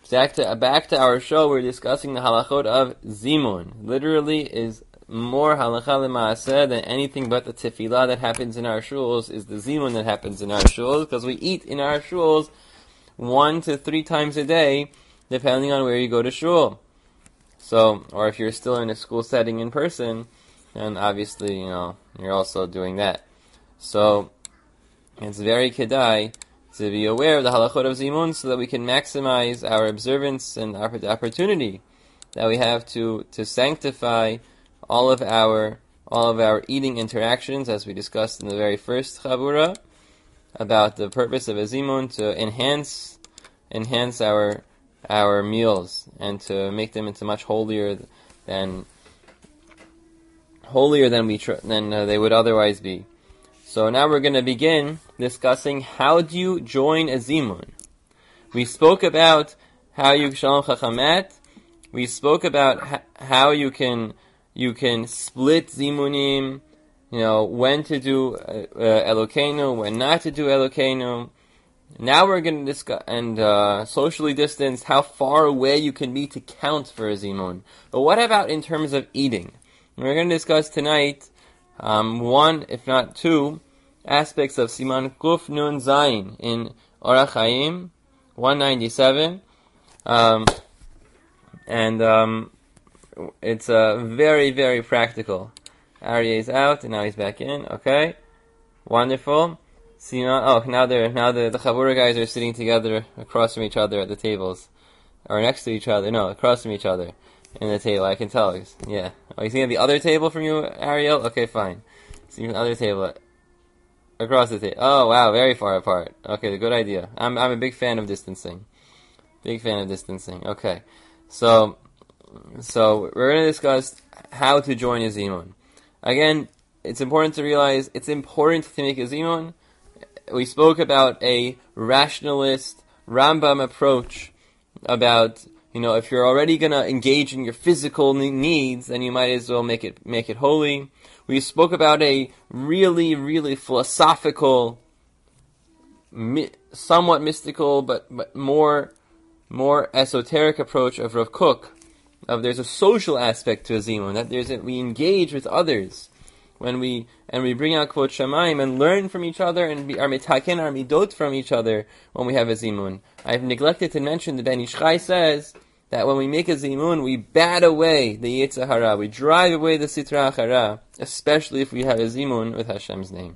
Back to our show. We're discussing the halachot of zimun. Literally, is more halacha l'maaseh than anything but the tefillah that happens in our shuls is the zimun that happens in our shuls, because we eat in our shuls 1 to 3 times a day, depending on where you go to shul. So, or if you're still in a school setting in person, then obviously, you're also doing that. So, it's very kedai to be aware of the halachot of zimun so that we can maximize our observance and the opportunity that we have to sanctify all of our eating interactions, as we discussed in the very first chavura, about the purpose of a zimun to enhance our meals and to make them into much holier than they would otherwise be. So now we're going to begin discussing how do you join a zimun. We spoke about how you shalom chachamet. We spoke about how you can split zimunim. When to do Elokeinu, when not to do Elokeinu. Now we're going to discuss and socially distance, how far away you can be to count for a zimun. But what about in terms of eating? We're going to discuss tonight 1, if not 2, aspects of Siman Kuf Nun Zayin in Orach Chaim 197, and it's very, very practical. Aryeh is out, and now he's back in. Okay, wonderful. Now the Chavura guys are sitting together across from each other at the tables, or next to each other. No, across from each other in the table. I can tell. Yeah. Oh, you sitting at the other table from you, Ariel? Okay, fine. Sitting at the other table, across the table. Oh, wow, very far apart. Okay, good idea. I'm a big fan of distancing. Okay, so we're going to discuss how to join a zimun. Again, it's important to realize it's important to make a zimun. We spoke about a rationalist Rambam approach about, if you're already going to engage in your physical needs, then you might as well make it holy. We spoke about a really, really philosophical, somewhat mystical, but more esoteric approach of Rav Kook. There's a social aspect to a zimun, that we engage with others when we bring out Kvod Shamayim and learn from each other and are mitaken our midot from each other when we have a zimun. I've neglected to mention the Ben Ish Chai says that when we make a zimun, we bat away the Yetzer Hara, we drive away the Sitra Achara, especially if we have a zimun with Hashem's name.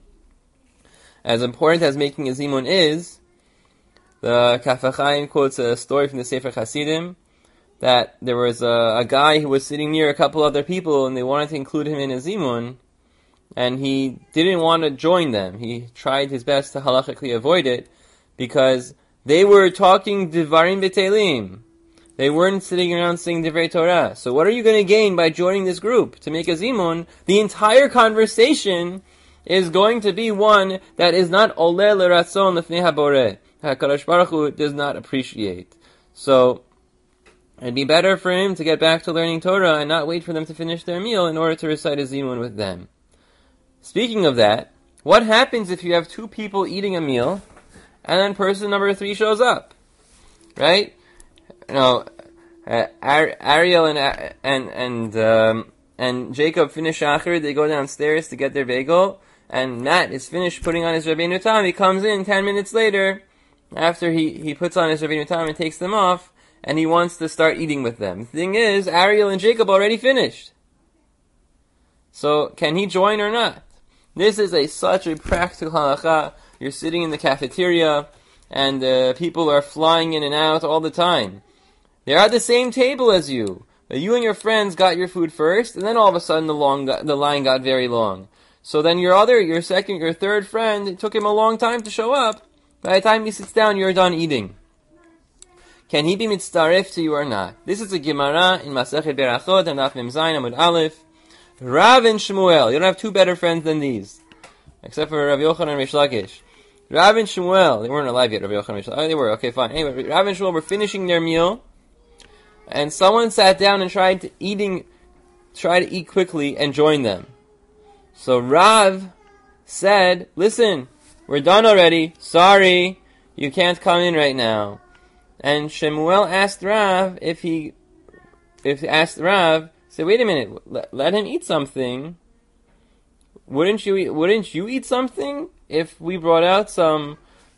As important as making a zimun is, the Kaf HaChaim quotes a story from the Sefer Hasidim that there was a guy who was sitting near a couple other people and they wanted to include him in a zimun, and he didn't want to join them. He tried his best to halachically avoid it because they were talking Devarim B'Telim. They weren't sitting around saying Divrei Torah. So what are you going to gain by joining this group? To make a zimun, the entire conversation is going to be one that is not oleh l'ratzon l'fnei haboreh. HaKadosh Baruch Hu does not appreciate. So it'd be better for him to get back to learning Torah and not wait for them to finish their meal in order to recite a zimun with them. Speaking of that, what happens if you have 2 people eating a meal and then person number 3 shows up? Right? Ariel and Jacob finish Shachar. They go downstairs to get their bagel, and Matt is finished putting on his Rabbeinu Tam. He comes in 10 minutes later, after he puts on his Rabbeinu Tam and takes them off, and he wants to start eating with them. The thing is, Ariel and Jacob already finished. So, can he join or not? This is such a practical halacha. You're sitting in the cafeteria, and people are flying in and out all the time. They're at the same table as you, but you and your friends got your food first, and then all of a sudden the line got very long. So then your third friend, it took him a long time to show up. By the time he sits down, you're done eating. Can he be mitzaref to you or not? This is a Gemara in Masechet Berachot, and Daf Mem Zayin Amud Aleph. Rav and Shmuel. You don't have 2 better friends than these, except for Rav Yochanan and Rish Lakish. Rav and Shmuel. They weren't alive yet. Rav Yochanan and Rish Lakish. Oh, they were. Okay, fine. Anyway, Rav and Shmuel were finishing their meal, and someone sat down and tried to eat quickly and join them. So Rav said, "Listen, we're done already. Sorry, you can't come in right now." And Shemuel asked Rav said, wait a minute, let him eat something. Wouldn't you eat something if we brought out some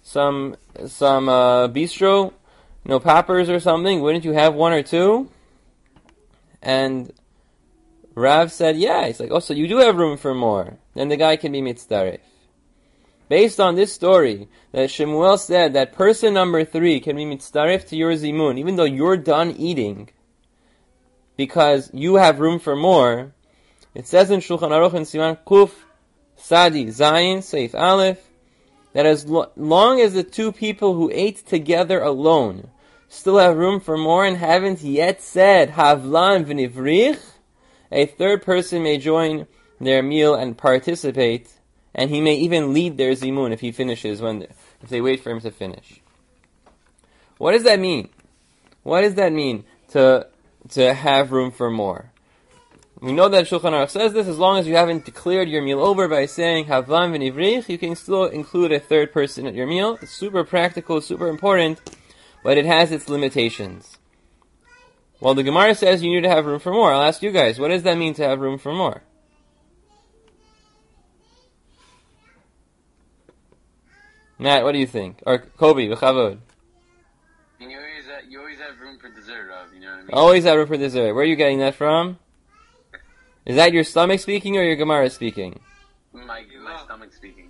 bistro, poppers or something? Wouldn't you have one or two? And Rav said, yeah. He's like, oh, so you do have room for more. Then the guy can be mitzdaref. Based on this story, that Shemuel said that person number 3 can be mitzdaref to your zimun, even though you're done eating, because you have room for more. It says in Shulchan Aruch in Siman Kuf Sadi Zayin Seif Aleph that as long as the two people who ate together alone still have room for more and haven't yet said Havlan v'nivrich, a third person may join their meal and participate, and he may even lead their zimun if he finishes if they wait for him to finish. What does that mean? What does that mean to have room for more? We know that Shulchan Aruch says this, as long as you haven't declared your meal over by saying Havlan v'nivrich, you can still include a third person at your meal. It's super practical, super important, but it has its limitations. Well, the Gemara says you need to have room for more. I'll ask you guys, what does that mean to have room for more? Matt, what do you think? Or Kobe, v'chavod. You always have room for dessert, you know what I mean? Always have room for dessert. Where are you getting that from? Is that your stomach speaking or your Gemara speaking? My stomach speaking.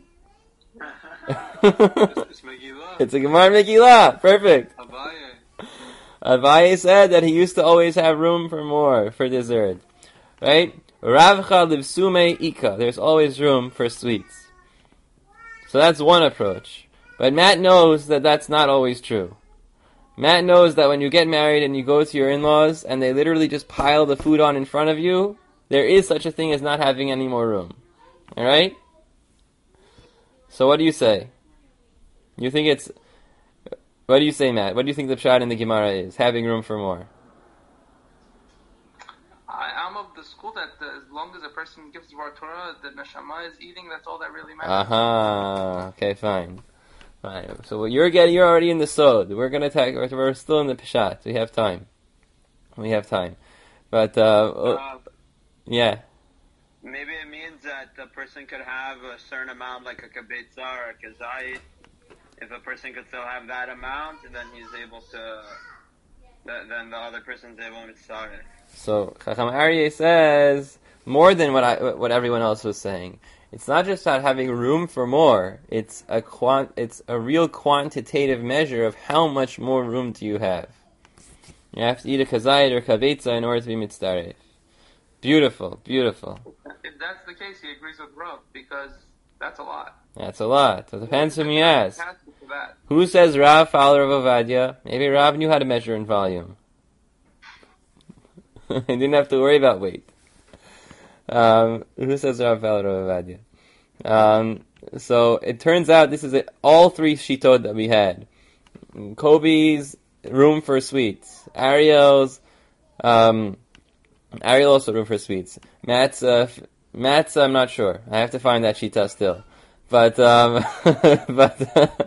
It's a Gemara Megillah. Perfect. Abaye said that he used to always have room for more, for dessert. Right? Ravcha livsume ika. There's always room for sweets. So that's one approach. But Matt knows that that's not always true. Matt knows that when you get married and you go to your in-laws and they literally just pile the food on in front of you, there is such a thing as not having any more room. Alright? So what do you say? What do you say, Matt? What do you think the pshat in the Gemara is? Having room for more. I'm of the school that as long as a person gives the Torah, the neshama is eating, that's all that really matters. Aha. Okay, fine. So what you're already in the sod. We're still in the pshat. We have time. But, yeah. Maybe it means that a person could have a certain amount, like a kibitza or a kazayit. If a person could still have that amount, then he's able to. Then the other person's able to start it. So Chacham Aryeh says more than what everyone else was saying. It's not just about having room for more. It's a real quantitative measure of how much more room do you have. You have to eat a kazayit or kibitza in order to be mitzdaref. Beautiful. If that's the case, he agrees with Rav, because that's a lot. That's a lot. It depends whom you ask. Who says Rav, follower of Ovadia? Maybe Rav knew how to measure in volume. He didn't have to worry about weight. Who says Rav, follower of Ovadia? So it turns out this is all three shitot that we had. Kobe's room for sweets. Ariel also room for sweets. Matt's I'm not sure. I have to find that shita still. But but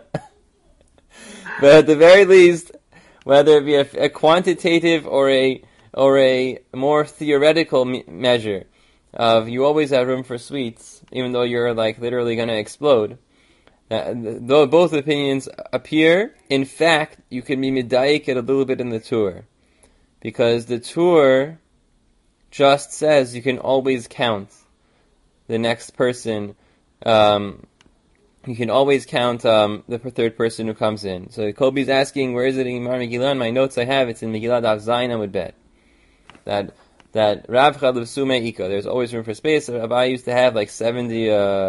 at the very least, whether it be a quantitative or a more theoretical measure of you always have room for sweets, even though you're like literally going to explode. Though both opinions appear, in fact, you can be midayik it a little bit in the tour, because the tour just says you can always count the next person. You can always count the third person who comes in. So Kobe's asking, where is it in Gemara Megillah? In my notes I have, it's in Megillah Daf Zayin, I would bet. That Rav Chad Sume Ika, there's always room for space. Rabbi used to have like 70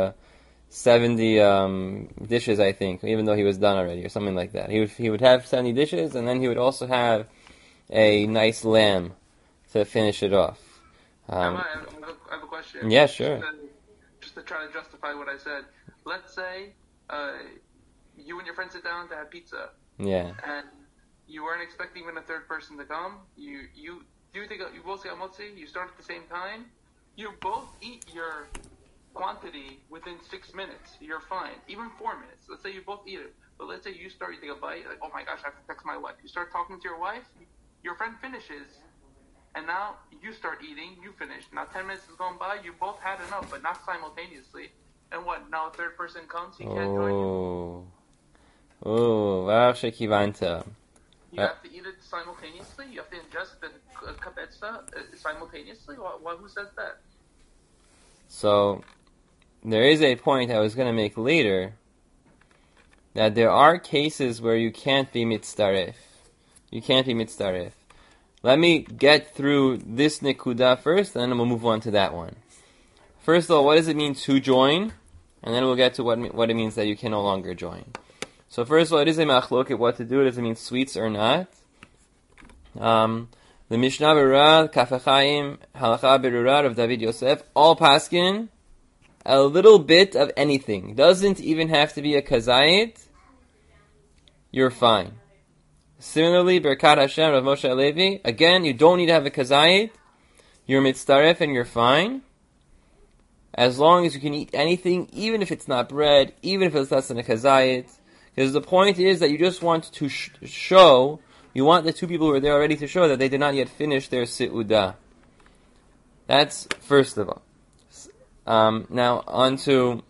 dishes, I think, even though he was done already, or something like that. He would have 70 dishes, and then he would also have a nice lamb to finish it off. I have a question. Yeah, sure. Just to try to justify what I said. Let's say you and your friend sit down to have pizza. Yeah. And you weren't expecting even a third person to come. You both say amotzi. You start at the same time. You both eat your quantity within 6 minutes. You're fine. Even 4 minutes. Let's say you both eat it. But let's say you start eating a bite, like, oh my gosh, I have to text my wife. You start talking to your wife, your friend finishes, and now you start eating, you finish. Now 10 minutes has gone by, you both had enough, but not simultaneously. And what, now a third person comes, he can't join you? Oh, varach shekivanta. You have to eat it simultaneously? You have to ingest the kabetza simultaneously? Who says that? So, there is a point I was going to make later, that there are cases where you can't be mitzdaref. You can't be mitzdaref. Let me get through this nikuda first, and then we'll move on to that one. First of all, what does it mean to join? And then we'll get to what it means that you can no longer join. So first of all, it is a machloket what to do. Does it mean sweets or not? The Mishnah Berurah, Kaf HaChaim, Halacha Berurah of David Yosef, all paskin, a little bit of anything. Doesn't even have to be a kazayit. You're fine. Similarly, Berkat Hashem of Moshe Alevi, again, you don't need to have a kazayit. You're mitzdaref and you're fine. As long as you can eat anything, even if it's not bread, even if it's less than a kazayit. Because the point is that you just want to show, you want the two people who are there already to show that they did not yet finish their se'udah. That's first of all. Now, on to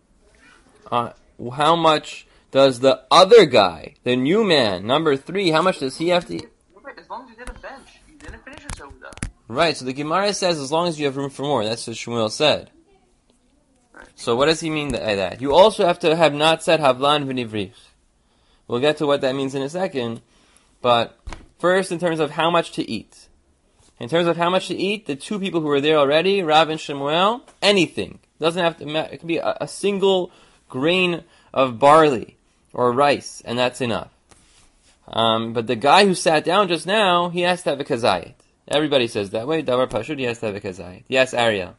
how much does the other guy, the new man, number 3, how much does he have to eat? As long as you didn't bench, you didn't finish your seudah. Right, so the Gemara says as long as you have room for more. That's what Shmuel said. So what does he mean by that? You also have to have not said Havlan v'nivrich. We'll get to what that means in a second. But first, in terms of how much to eat. In terms of how much to eat, the two people who are there already, Rav and Shemuel, anything. Doesn't have to matter. It can be a single grain of barley or rice, and that's enough. But the guy who sat down just now, he has to have a kazayit. Everybody says that way. Davar Pashut, he has to have a kazayit. Yes, Ariel.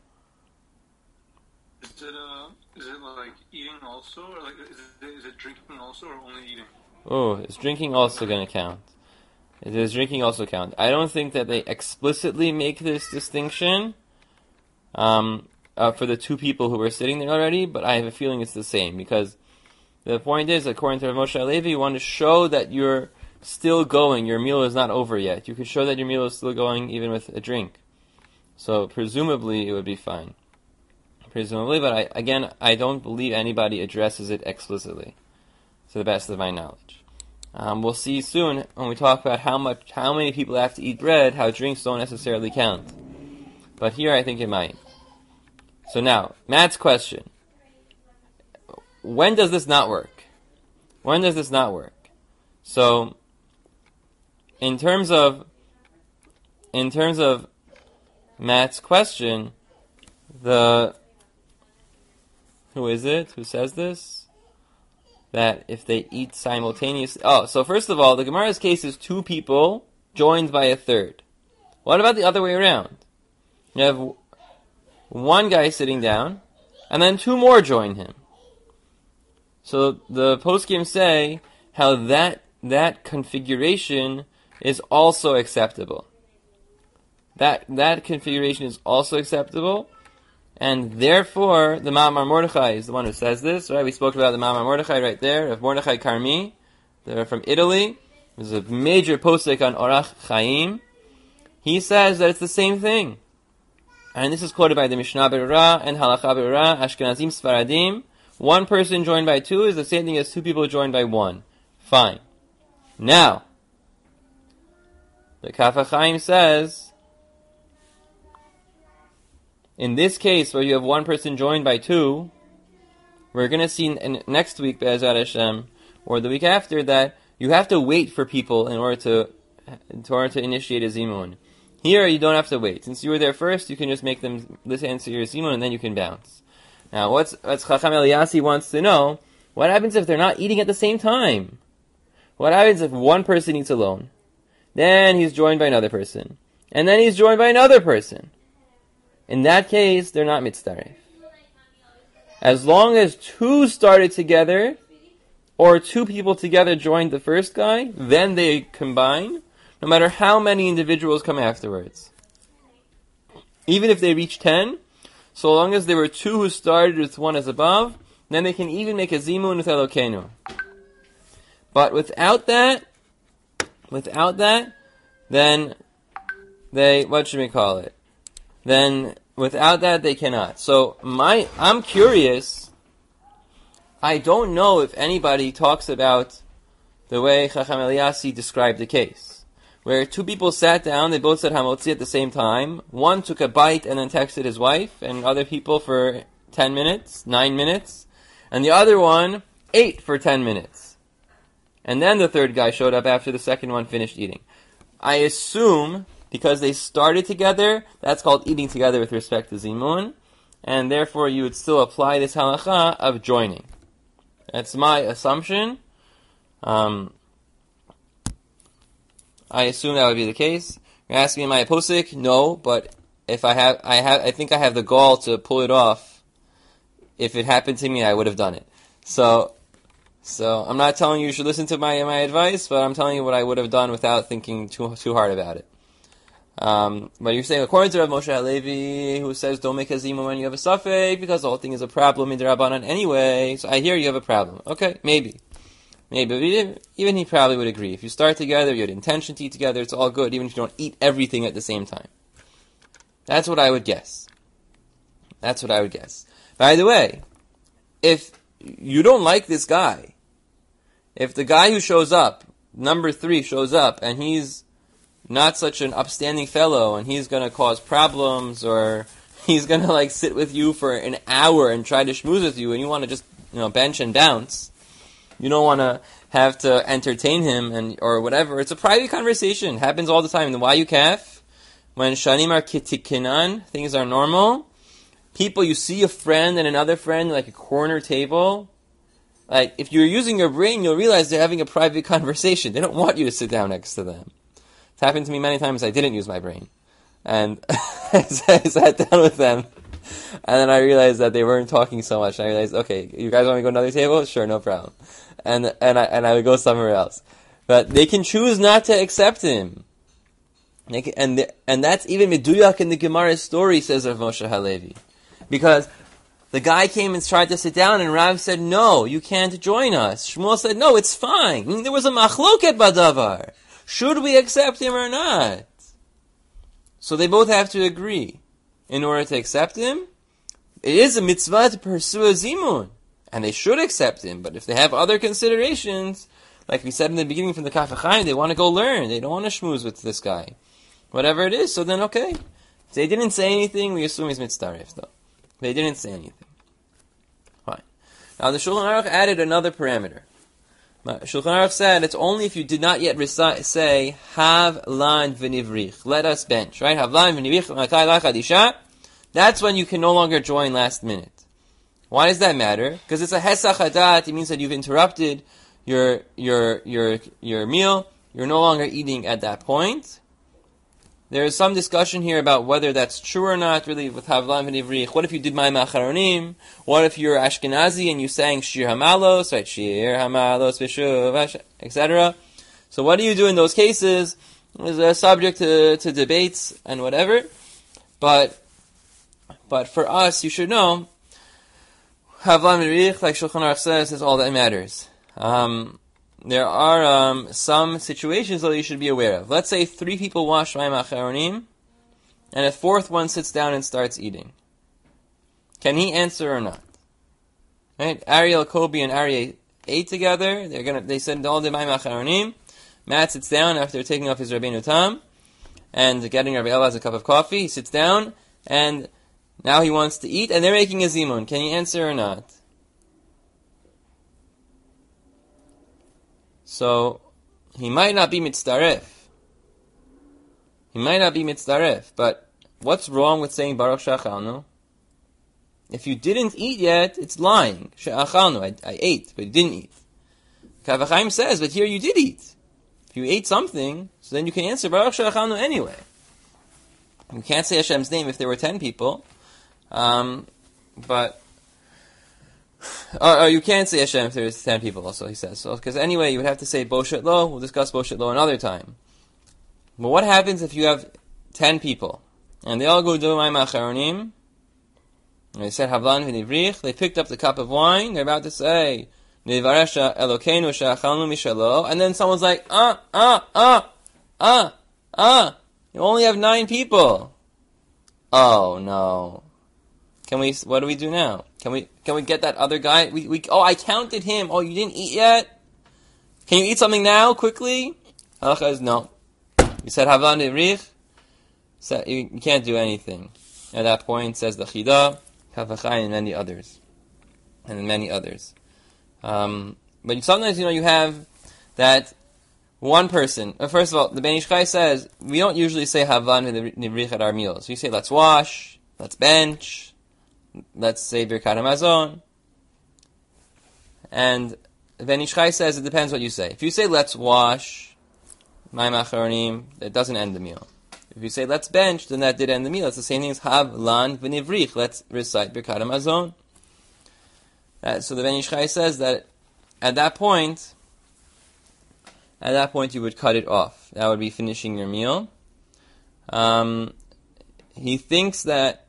Is it like eating also, or like is it drinking also, or only eating? Oh, is drinking also going to count? Does drinking also count? I don't think that they explicitly make this distinction for the two people who were sitting there already, but I have a feeling it's the same, because the point is, according to Moshe Alevi, you want to show that you're still going, your meal is not over yet. You could show that your meal is still going even with a drink. So presumably it would be fine. Presumably, but I don't believe anybody addresses it explicitly, to the best of my knowledge. We'll see soon when we talk about how many people have to eat bread, how drinks don't necessarily count. But here I think it might. So now, Matt's question. When does this not work? When does this not work? So, in terms of Matt's question, who is it? Who says this? That if they eat simultaneously... Oh, so first of all, the Gemara's case is 2 people joined by a third. What about the other way around? You have one guy sitting down, and then 2 more join him. So the poskim say how that configuration is also acceptable. That configuration is also acceptable. And therefore, the Ma'amar Mordechai is the one who says this, right? We spoke about the Ma'amar Mordechai right there, of Mordechai Karmi. They're from Italy. There's a major posek on Orach Chaim. He says that it's the same thing. And this is quoted by the Mishnah Berurah and Halacha Berurah, Ashkenazim Sfaradim. 1 person joined by 2 is the same thing as 2 people joined by 1. Fine. Now, the Kaf HaChaim says, in this case, where you have 1 person joined by 2, we're going to see next week, Be'ezrat Hashem, or the week after, that you have to wait for people in order to initiate a zimun. Here, you don't have to wait. Since you were there first, you can just make them listen to your zimun, and then you can bounce. Now, what's Chacham Eliasi wants to know, what happens if they're not eating at the same time? What happens if 1 person eats alone? Then he's joined by another person. And then he's joined by another person. In that case, they're not mitzdaref. As long as 2 started together, or 2 people together joined the first guy, then they combine, no matter how many individuals come afterwards. Even if they reach 10, so long as there were 2 who started with 1 as above, then they can even make a zimun with Elokeinu. But without that, then they, what should we call it? Then without that they cannot. So I'm curious. I don't know if anybody talks about the way Chacham Eliasi described the case, where two people sat down, they both said Hamotzi at the same time. One took a bite and then texted his wife and other people for 10 minutes, 9 minutes, and the other one ate for 10 minutes. And then the third guy showed up after the second one finished eating. I assume, because they started together, that's called eating together with respect to Zimun, and therefore you would still apply this halacha of joining. That's my assumption. I assume that would be the case. You're asking me, am I a posik? No, but if I think I have the gall to pull it off. If it happened to me, I would have done it. So I'm not telling you should listen to my advice, but I'm telling you what I would have done without thinking too hard about it. But you're saying, according to Rav Moshe Halevi, who says don't make a zimun when you have a suffix, because the whole thing is a problem in the Rabbanan anyway, so I hear you have a problem. Okay, maybe. Even he probably would agree. If you start together, you had intention to eat together, it's all good, even if you don't eat everything at the same time. That's what I would guess. By the way, if you don't like this guy, if the guy who shows up, number 3 shows up, and he's not such an upstanding fellow, and he's going to cause problems, or he's going to sit with you for an hour and try to schmooze with you, and you want to just bench and bounce, you don't want to have to entertain him or whatever. It's a private conversation. It happens all the time. In the YUCAF, when shanim are kitikinan, things are normal. People, you see a friend and another friend, like a corner table. Like, if you're using your brain, you'll realize they're having a private conversation. They don't want you to sit down next to them. It's happened to me many times. I didn't use my brain. And I sat down with them. And then I realized that they weren't talking so much. And I realized, okay, you guys want me to go to another table? Sure, no problem. And I would go somewhere else. But they can choose not to accept him. And that's even Meduyak in the Gemara story, says Rav Moshe Halevi. Because the guy came and tried to sit down, and Rav said, no, you can't join us. Shmuel said, no, it's fine. There was a machloket badavar. Should we accept him or not? So they both have to agree. In order to accept him, it is a mitzvah to pursue a zimun. And they should accept him. But if they have other considerations, like we said in the beginning from the Kaf HaChaim, they want to go learn. They don't want to schmooze with this guy. Whatever it is, so then okay. If they didn't say anything, we assume he's mitzdaref though. They didn't say anything. Fine. Now the Shulchan Aruch added another parameter. Shulchan Aruch said it's only if you did not yet say Hav lan v'nivrich. Let us bench, right? Hav lan v'nivrich makai lachadisha. That's when you can no longer join last minute. Why does that matter? Because it's a hesach hadat. It means that you've interrupted your meal. You're no longer eating at that point. There is some discussion here about whether that's true or not, really, with Havlan v'nivrich. What if you did Ma'im Acharonim? What if you're Ashkenazi and you sang Shir Hamalos, right? Shir Hamalos, Vishuv, etc. So what do you do in those cases? Is a subject to debates and whatever. But for us, you should know, Havlan v'nivrich, like Shulchan Aruch says, is all that matters. There are some situations that you should be aware of. Let's say 3 people wash Ma'im Acharonim, and a 4th one sits down and starts eating. Can he answer or not? Right? Ariel, Kobe, and Aryeh ate together. They said all the Ma'im Acharonim. Matt sits down after taking off his Rabbeinu Tam and getting Rabbi Elaz a cup of coffee. He sits down, and now he wants to eat, and they're making a zimun. Can he answer or not? So, he might not be mitzdaref. But what's wrong with saying Baruch She'achalnu? If you didn't eat yet, it's lying. She'achalnu, I ate, but you didn't eat. Kaf HaChaim says, but here you did eat. If you ate something, so then you can answer Baruch She'achalnu anyway. You can't say Hashem's name if there were 10 people. You can't say Hashem if there's 10 people also, he says. So, because anyway, you would have to say Boshet Lo. We'll discuss Boshet Lo another time. But what happens if you have 10 people, and they all go do Ma'im Acharonim, and they said Havlan v'nivrich, they picked up the cup of wine, they're about to say Nivaresha Elokeinu she'achalnu mishalo, and then someone's like, you only have 9 people. Oh no. What do we do now? Can we get that other guy? I counted him. Oh, you didn't eat yet? Can you eat something now, quickly? Halacha is no. You said Havan Ivrich, so you can't do anything. At that point, says the Chida, Kafachai, and many others. But sometimes, you have that one person. First of all, the Ben Ish Chai says, we don't usually say Havan Ivrich at our meals. We say, let's wash, let's bench, let's say Birkat HaMazon. And Ben Ish Chai says, it depends what you say. If you say, let's wash, Mayim Acharonim, that doesn't end the meal. If you say, let's bench, then that did end the meal. It's the same thing as Havlan v'nivrich. Let's recite Birkat HaMazon. So the Ben Ish Chai says that at that point you would cut it off. That would be finishing your meal. He thinks that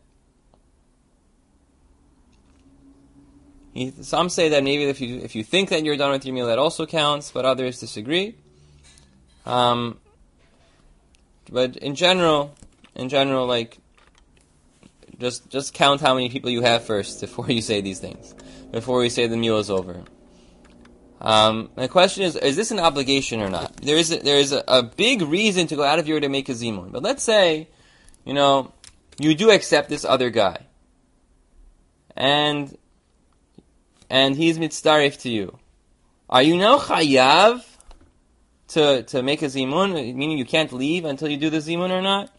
some say that maybe if you think that you're done with your meal, that also counts, but others disagree. But in general, like, just count how many people you have first before you say these things, before you say the meal is over. The question is this an obligation or not? There is a big reason to go out of your way to make a zimun. But let's say, you do accept this other guy, and he's mitzdarif to you. Are you now chayav to make a zimun, meaning you can't leave until you do the zimun or not?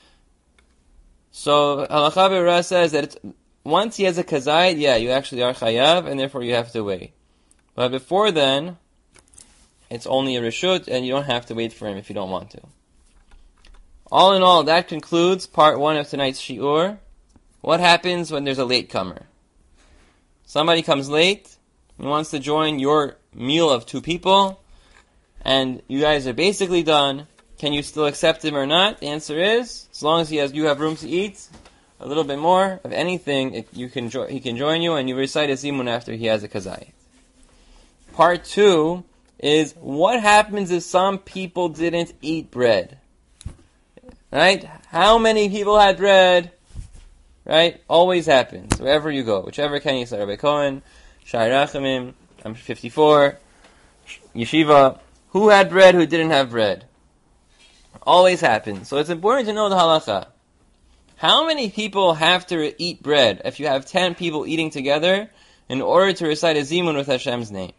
So Halacha B'Ra says that once he has a kazayit, you actually are chayav, and therefore you have to wait. But before then, it's only a reshut, and you don't have to wait for him if you don't want to. All in all, that concludes part 1 of tonight's shiur. What happens when there's a latecomer? Somebody comes late, and wants to join your meal of 2 people, and you guys are basically done. Can you still accept him or not? The answer is, as long as you have room to eat a little bit more of anything, he can join you, and you recite a zimun after he has a kazayit. Part 2 is, what happens if some people didn't eat bread? Right? How many people had bread? Right? Always happens, wherever you go. Whichever Ken Yisrael Rabbi Cohen, Shai Rachamim, I'm 54, Yeshiva, who had bread, who didn't have bread? Always happens. So it's important to know the halacha. How many people have to eat bread if you have 10 people eating together in order to recite a zimun with Hashem's name?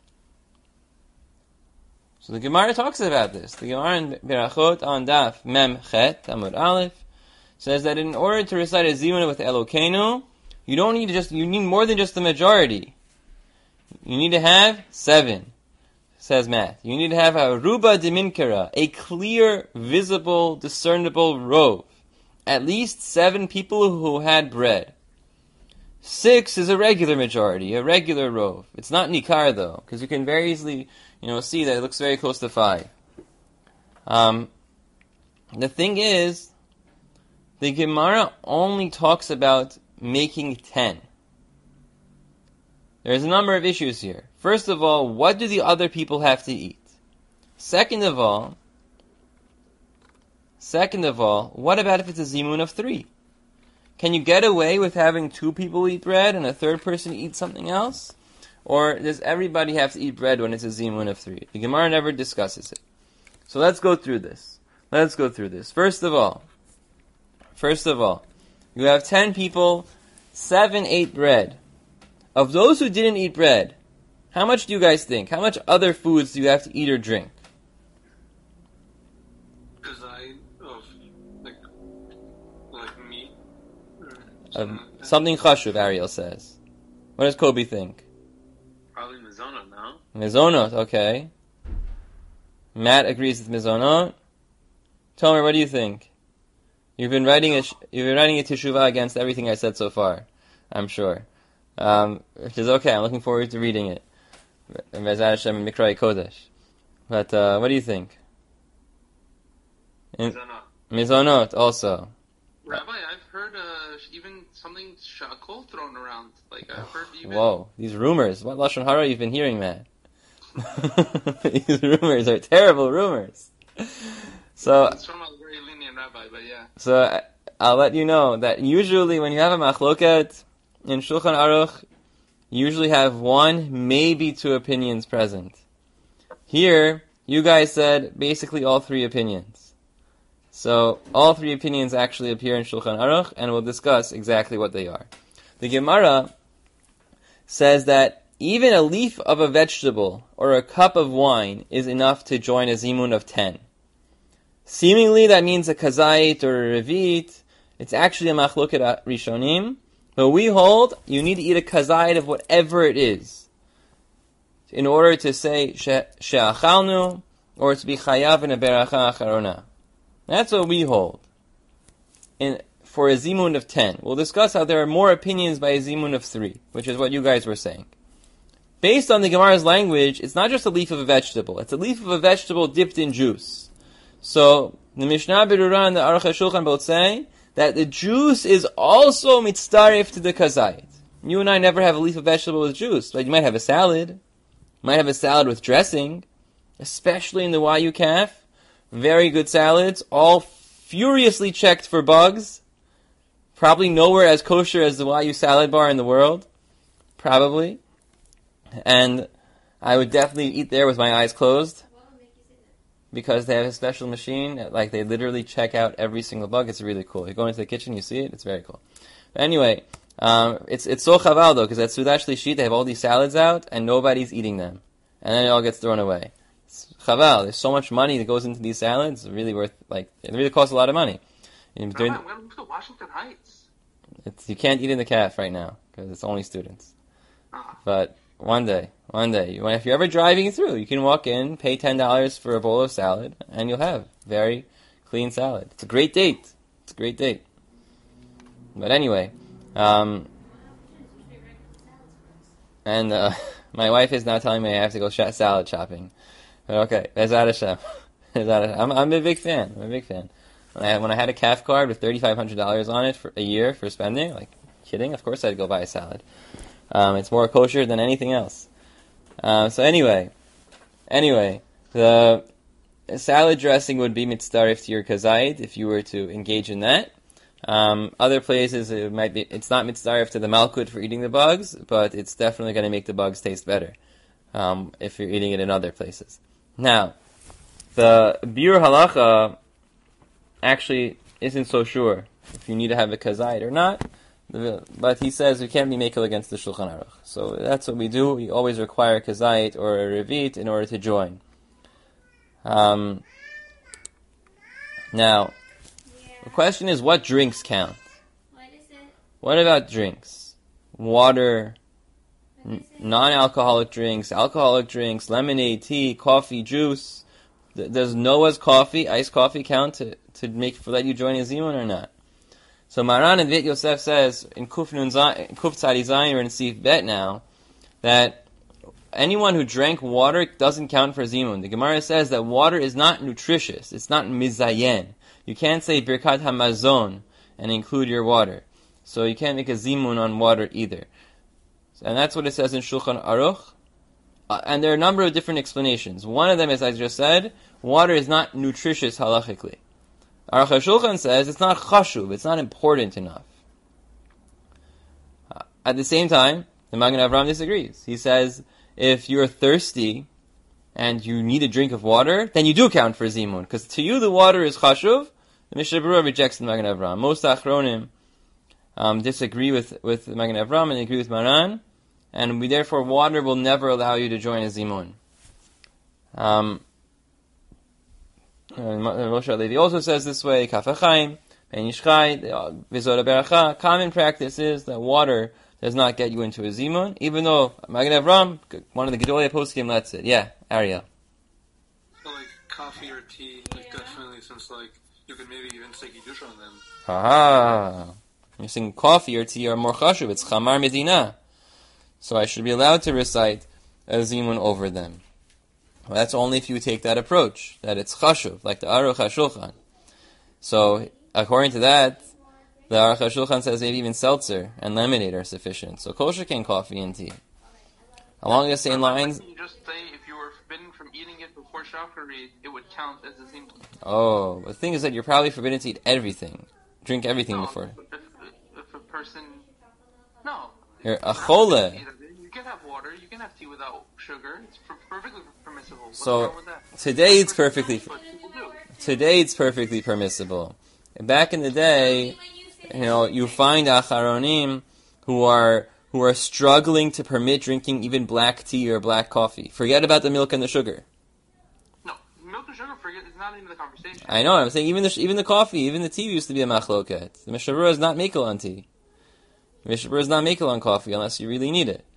So the Gemara talks about this. The Gemara in Berachot on Daf Mem Chet Amud Aleph says that in order to recite a zimun with Elokeinu, you need more than just the majority. You need to have 7. Says Matt. You need to have a ruba diminkara, a clear, visible, discernible rove. At least 7 people who had bread. 6 is a regular majority, a regular rove. It's not nikar though, because you can very easily, see that it looks very close to 5. The thing is, the Gemara only talks about making 10. There's a number of issues here. First of all, what do the other people have to eat? Second of all, what about if it's a zimun of 3? Can you get away with having 2 people eat bread and a third person eat something else? Or does everybody have to eat bread when it's a zimun of 3? The Gemara never discusses it. So let's go through this. First of all, you have 10 people, 7 ate bread. Of those who didn't eat bread, how much do you guys think? How much other foods do you have to eat or drink? Like meat. Something chashuv, Ariel says. What does Kobe think? Probably mizonot, no? Mizonot, okay. Matt agrees with mizonot. Tomer, what do you think? You've been writing a teshuvah against everything I said so far, I'm sure. Which is okay. I'm looking forward to reading it. Bezat Hashem and Mikra Kodesh. But what do you think? Mizonot. Mizonot also. Rabbi, I've heard even something shakol thrown around. Like I've heard even. Whoa, these rumors. What Lashon Hara you've been hearing, man? These rumors are terrible rumors. So It's from a very lenient rabbi, but yeah. So I'll let you know that usually when you have a machloket in Shulchan Aruch, you usually have one, maybe two opinions present. Here, you guys said basically all three opinions. So all three opinions actually appear in Shulchan Aruch, and we'll discuss exactly what they are. The Gemara says that even a leaf of a vegetable or a cup of wine is enough to join a zimun of 10. Seemingly that means a kazait or a revit. It's actually a machloket rishonim. But we hold you need to eat a kazait of whatever it is in order to say she'achalnu or to be chayav in a beracha acharona. That's what we hold for a zimun of 10. We'll discuss how there are more opinions by a zimun of 3, which is what you guys were saying. Based on the Gemara's language, it's not just a leaf of a vegetable. It's a leaf of a vegetable dipped in juice. So, the Mishnah Berurah and the Aruch HaShulchan both say that the juice is also mitzdarif to the kazait. You and I never have a leaf of vegetable with juice, but you might have a salad. You might have a salad with dressing, especially in the YU-CAF. Very good salads, all furiously checked for bugs. Probably nowhere as kosher as the YU salad bar in the world. Probably. And I would definitely eat there with my eyes closed. Because they have a special machine, like they literally check out every single bug. It's really cool. You go into the kitchen, you see it. It's very cool. But anyway, it's so chaval though, because at Sudash Lishit they have all these salads out, and nobody's eating them, and then it all gets thrown away. It's chaval. There's so much money that goes into these salads. It's really worth. It really costs a lot of money. I'm going to move to Washington Heights. You can't eat in the CAF right now because it's only students. But one day, if you're ever driving through, you can walk in, pay $10 for a bowl of salad, and you'll have very clean salad. It's a great date. But anyway, and my wife is now telling me I have to go salad shopping. But okay, Bezat Hashem. I'm a big fan. When I had a CAF card with $3,500 on it for a year for spending, like kidding, of course I'd go buy a salad. It's more kosher than anything else. So anyway, the salad dressing would be mitzdarif to your kazait if you were to engage in that. Other places it's not mitzdarif to the malkut for eating the bugs, but it's definitely going to make the bugs taste better if you're eating it in other places. Now, the biur halacha actually isn't so sure if you need to have a kazait or not. But he says we can't be makel against the Shulchan Aruch. So that's what we do. We always require kazait or a revit in order to join. Now, the question is, what drinks count? What is it? What about drinks? Water, non-alcoholic drinks, alcoholic drinks, lemonade, tea, coffee, juice. Does Noah's coffee, iced coffee, count to let you join a zimun or not? So Maran and Vit Yosef says in Kuf Tzadi Zayin or in Sif Bet now that anyone who drank water doesn't count for zimun. The Gemara says that water is not nutritious. It's not mizayen. You can't say Birkat HaMazon and include your water. So you can't make a zimun on water either. And that's what it says in Shulchan Aruch. And there are a number of different explanations. One of them, as I just said, water is not nutritious halachically. Aruch HaShulchan says it's not chashuv, it's not important enough. At the same time, the Magen Avraham disagrees. He says if you're thirsty and you need a drink of water, then you do count for zimun, because to you the water is chashuv. The Mishnah Berurah rejects the Magen Avraham. Most Achronim disagree with the Magen Avraham and agree with Maran, and therefore water will never allow you to join a zimun. Moshe Levi also says this way, Kaf HaChaim, Ben Yishchai, Vizot HaBeracha. Common practice is that water does not get you into a zimun, even though Magen Avraham, one of the Gedolei poskim, lets it. Yeah, Ariel. So like coffee or tea, like definitely, since like you could maybe even say kiddush on them. Aha! You're saying coffee or tea are more chashuv. It's chamar medina. So I should be allowed to recite a zimun over them. Well, that's only if you take that approach, that it's chashuv, like the Aruch HaShulchan. So, according to that, The Aruch HaShulchan says maybe even seltzer and lemonade are sufficient. So kosher can coffee and tea. Along the same lines... You just say if you were forbidden from eating it before shacharit, it would count as a zimun. Oh, the thing is that you're probably forbidden to eat everything. Drink everything No, before. if a person... No. You're a chole. You can have water, you can have tea without sugar. It's perfectly permissible. What's So, wrong with that? today it's perfectly... But people do. Today it's perfectly permissible. Back in the day, you find acharonim who are struggling to permit drinking even black tea or black coffee. Forget about the milk and the sugar. No, milk and sugar, forget, it's not even the conversation. I know. I'm saying even the coffee, even the tea used to be a machloket. The Mishabura is not makel on tea. The Mishabura is not makel on coffee unless you really need it.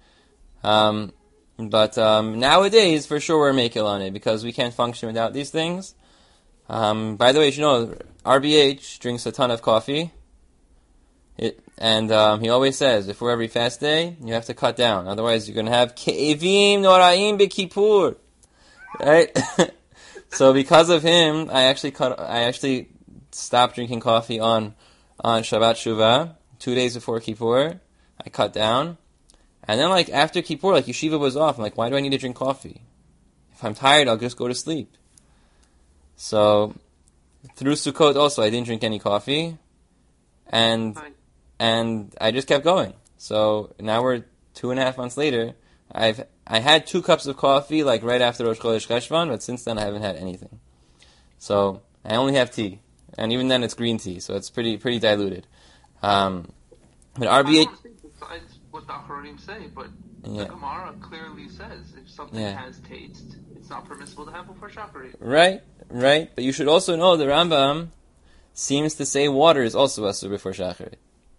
But nowadays, for sure, we're makel on it because we can't function without these things. By the way, RBH drinks a ton of coffee. He always says, before every fast day, you have to cut down. Otherwise, you're going to have ke'evim noraim b'kippur. Right? So because of him, I actually stopped drinking coffee on Shabbat Shuvah, 2 days before Kippur. I cut down. And then after Kippur, yeshiva was off. I'm like, why do I need to drink coffee? If I'm tired, I'll just go to sleep. So, through Sukkot also, I didn't drink any coffee. And I just kept going. So, now we're 2.5 months later. I had 2 cups of coffee, right after Rosh Chodesh Cheshvan, but since then I haven't had anything. So, I only have tea. And even then it's green tea, so it's pretty diluted. But RBH... I don't think besides what the Acharonim say, but the Gemara clearly says if something has taste, it's not permissible to have before shacharit. Right. But you should also know the Rambam seems to say water is also asur before shacharit.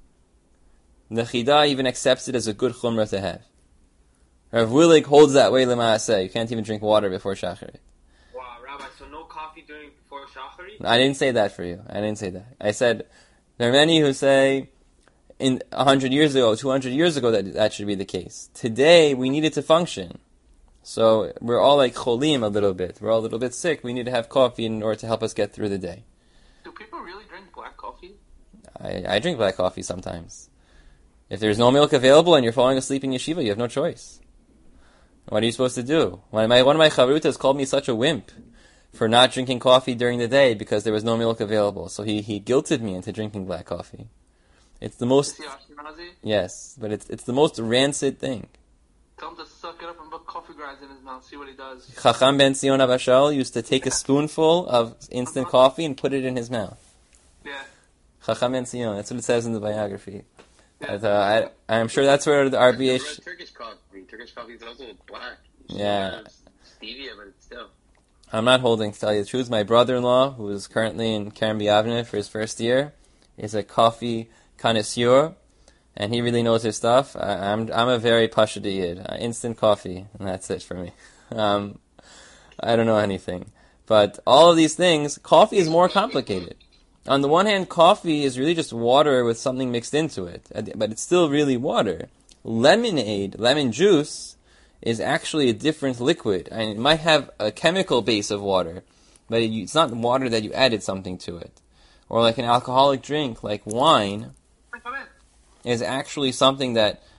The Chida even accepts it as a good chumrah to have. Rav Willig holds that way l'maaseh. You can't even drink water before shacharit. Wow, Rabbi, so no coffee before shacharit? I didn't say that for you. I didn't say that. I said there are many who say in 100 years ago, 200 years ago that should be the case. Today, we need it to function. So we're all like cholim a little bit. We're all a little bit sick. We need to have coffee in order to help us get through the day. Do people really drink black coffee? I drink black coffee sometimes. If there's no milk available and you're falling asleep in yeshiva, you have no choice. What are you supposed to do? One of my chavrutas called me such a wimp for not drinking coffee during the day because there was no milk available. So he guilted me into drinking black coffee. It's the most... Is he Ashkenazi? Yes, but it's the most rancid thing. Tell him to suck it up and put coffee grinds in his mouth, see what he does. Chacham ben Zion Abashal used to take a spoonful of instant coffee and put it in his mouth. Yeah. Chacham ben Zion, that's what it says in the biography. Yeah. But, I'm sure that's where the RBH... Turkish coffee. Turkish coffee is also black. Yeah. Stevia, but it's still... I'm not holding, to tell you the truth. My brother-in-law, who is currently in Karen Biavne for his first year, is a coffee connoisseur, and he really knows his stuff. I'm a very pashut yid. Instant coffee, and that's it for me. I don't know anything. But all of these things, coffee is more complicated. On the one hand, coffee is really just water with something mixed into it, but it's still really water. Lemonade, lemon juice, is actually a different liquid, and it might have a chemical base of water, but it's not water that you added something to it. Or like an alcoholic drink, like wine, is actually something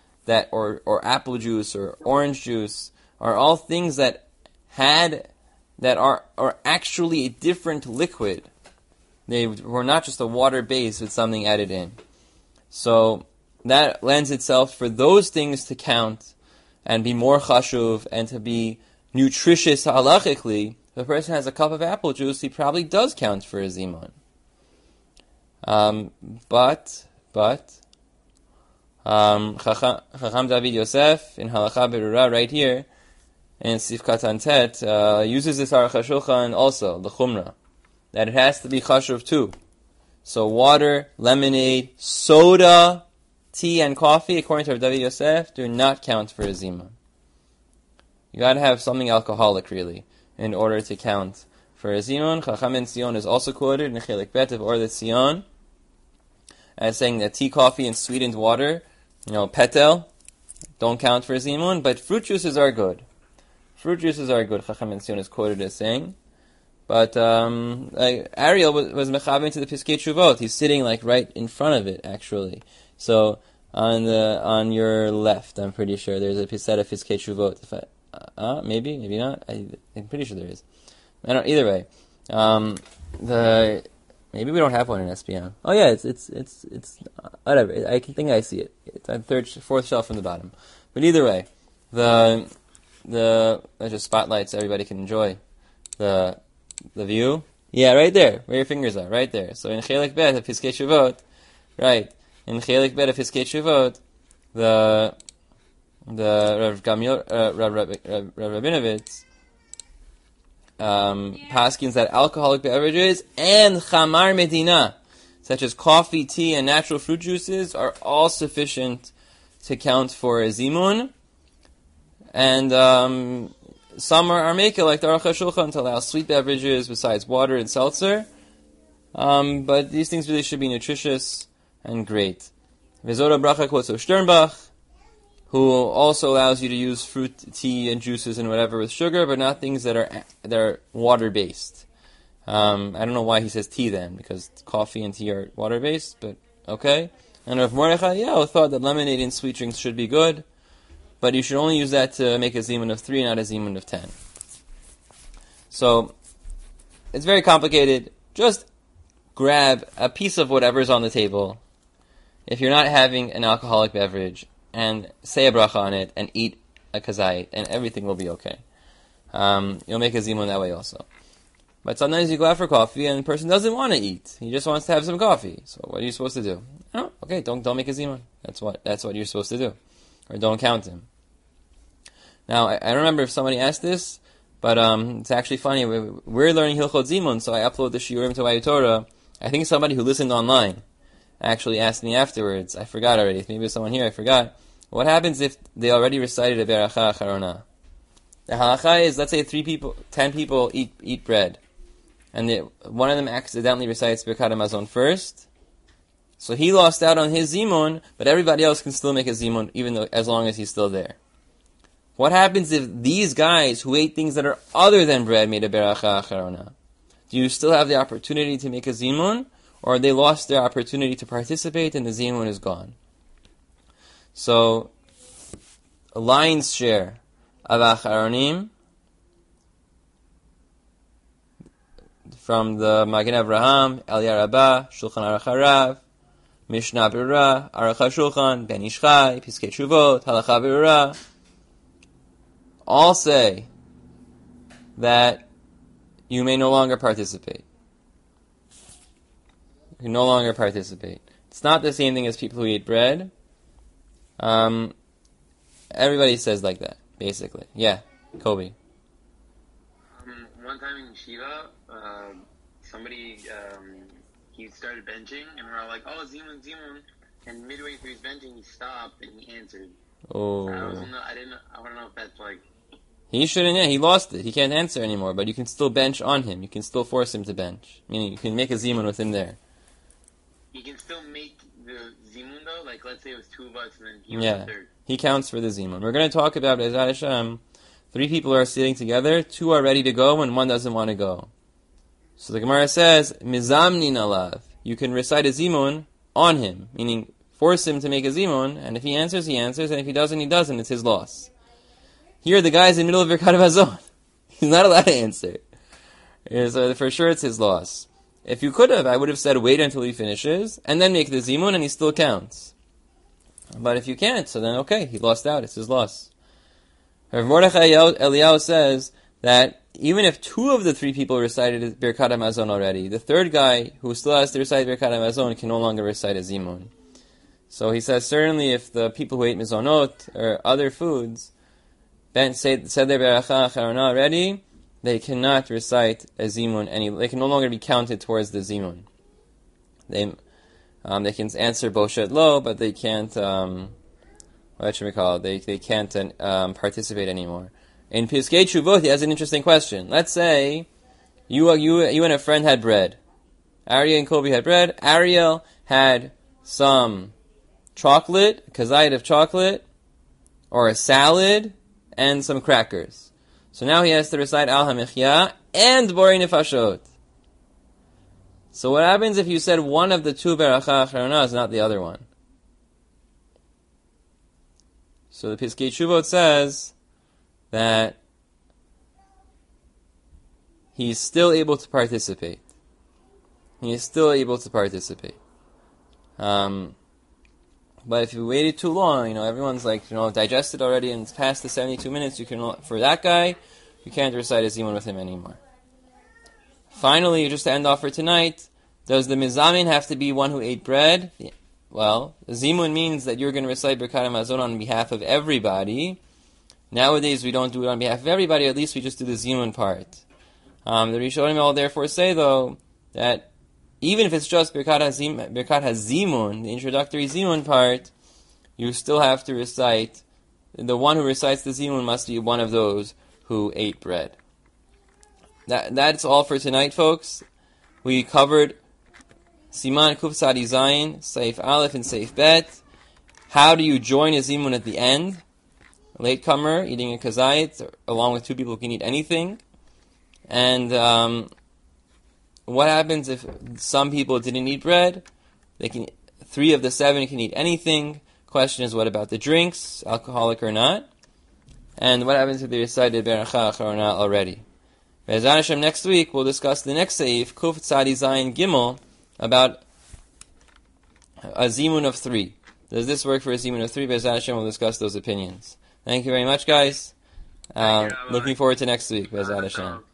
or apple juice or orange juice are all things that are actually a different liquid. They were not just a water base with something added in. So that lends itself for those things to count and be more chashuv and to be nutritious halachically. If a person has a cup of apple juice, he probably does count for a zimun. Chacham David Yosef in Halacha Berura right here in Sif Katan Tet uses this Aruch HaShulchan also, the Chumrah, that it has to be chashuv too. So water, lemonade, soda, tea, and coffee, according to David Yosef, do not count for a zimun. You gotta have something alcoholic really in order to count for a zimun. Chacham ben Zion is also quoted in Chelik Bet of Or L'Tzion as saying that tea, coffee, and sweetened water, petel, don't count for a zimun, but fruit juices are good. Fruit juices are good, Chacham ben Zion is quoted as saying. But like Ariel was mechaven to the Piskei Teshuvot. He's sitting like right in front of it, actually. So on your left, I'm pretty sure there's a set of Piskei Teshuvot. Maybe not. I'm pretty sure there is. Either way, maybe we don't have one in SPM. Oh yeah, it's whatever. I think I see it. It's on fourth shelf from the bottom. But either way, there's just spotlights so everybody can enjoy the view. Yeah, right there, where your fingers are, right there. So in Chelik Bet of Piskei Teshuvot, right, in Chelik Bet of Piskei Teshuvot, the Rav Rabinovitz paskins that alcoholic beverages and chamar medina, such as coffee, tea, and natural fruit juices, are all sufficient to count for a zimun. And some are makel, like the Aruch HaShulchan, to allow sweet beverages besides water and seltzer. But these things really should be nutritious and great. Vezora Bracha quotes Sternbach, who also allows you to use fruit, tea, and juices and whatever with sugar, but not things that are water-based. I don't know why he says tea then, because coffee and tea are water-based, but okay. And Rav Mordechai thought that lemonade and sweet drinks should be good, but you should only use that to make a zimun of 3, not a zimun of 10. So, it's very complicated. Just grab a piece of whatever's on the table, if you're not having an alcoholic beverage, and say a bracha on it, and eat a kazait, and everything will be okay. You'll make a zimun that way also. But sometimes you go out for coffee, and the person doesn't want to eat. He just wants to have some coffee. So what are you supposed to do? Oh, okay, don't make a zimun. That's what you're supposed to do. Or don't count him. Now, I don't remember if somebody asked this, but it's actually funny. We're learning Hilchot Zimun, so I upload the shiurim to Vayu Torah. I think somebody who listened online actually asked me afterwards. I forgot already. Maybe there's someone here, I forgot. What happens if they already recited a beracha acharona? The halacha is, let's say 10 people eat bread, and one of them accidentally recites Birkat Hamazon first. So he lost out on his zimun, but everybody else can still make a zimun, as long as he's still there. What happens if these guys who ate things that are other than bread made a beracha acharona? Do you still have the opportunity to make a zimun, or they lost their opportunity to participate and the zimun is gone? So, a lion's share of acharonim from the Magen Avraham, Eliyah Rabbah, Shulchan Aruch Harav, Mishnah Berurah, Aruch HaShulchan, Ben Ish Chai, Piskei Teshuvot, Halacha Berurah, all say that you may no longer participate. You can no longer participate. It's not the same thing as people who eat bread. Everybody says like that, basically. Yeah, Kobe. One time in Shiva, somebody, he started benching, and we're all like, oh, Zimun. And midway through his benching, he stopped, and he answered. Oh. I want to know if that's like... He shouldn't, he lost it. He can't answer anymore, but you can still bench on him. You can still force him to bench. Meaning, you can make a Zimun with him there. You can still make the Zimun, though? Like, let's say it was 2 of us, and then he was the third. He counts for the Zimun. We're going to talk about, Ezrat Hashem, 3 people are sitting together, 2 are ready to go, and 1 doesn't want to go. So the Gemara says, Mizamnin alav. You can recite a Zimun on him, meaning force him to make a Zimun, and if he answers, and if he doesn't, he doesn't. It's his loss. Here, the guy's in the middle of Birkat Hamazon. He's not allowed to answer. So for sure, it's his loss. If you could have, I would have said wait until he finishes, and then make the Zimun, and he still counts. But if you can't, so then okay, he lost out. It's his loss. Rav Mordechai Eliyahu says that even if 2 of the 3 people recited Birkat Hamazon already, the third guy who still has to recite Birkat Hamazon can no longer recite a Zimun. So he says certainly if the people who ate mizonot or other foods said their beracha acharona already, they cannot recite a zimun they can no longer be counted towards the zimun. They can answer boshet lo, but they can't they can't participate anymore. In Piskei Teshuvot, he has an interesting question. Let's say you and a friend had bread. Ariel and Kobe had bread. Ariel had some chocolate, a kazayit of chocolate, or a salad, and some crackers. So now he has to recite Al HaMechya and Borei Nefashot. So what happens if you said one of the two Beracha Acharona is not the other one? So the Piskei Teshuvot says that he's still able to participate. He is still able to participate. But if you waited too long, everyone's digested already and it's past the 72 minutes, for that guy, you can't recite a zimun with him anymore. Finally, just to end off for tonight, does the mizamin have to be one who ate bread? Well, zimun means that you're going to recite Birkat HaMazon on behalf of everybody. Nowadays, we don't do it on behalf of everybody, at least we just do the zimun part. The Rishonim all therefore say, though, that even if it's just Birkat HaZimun, the introductory Zimun part, you still have to recite, the one who recites the Zimun must be one of those who ate bread. That's all for tonight, folks. We covered Siman Kuf Tzadi Zayin, Seif Aleph and Seif Bet. How do you join a Zimun at the end? A latecomer eating a kazayit, along with two people who can eat anything. And what happens if some people didn't eat bread? 3 of the 7 can eat anything. Question is, what about the drinks, alcoholic or not? And what happens if they recited Beracha Acharona already? Be'ezrat Hashem, next week we'll discuss the next seif, Kuf Tzadi Zayin Gimel, about a zimun of 3. Does this work for a zimun of 3? Be'ezrat Hashem, we'll discuss those opinions. Thank you very much, guys. Looking forward to next week, Be'ezrat Hashem.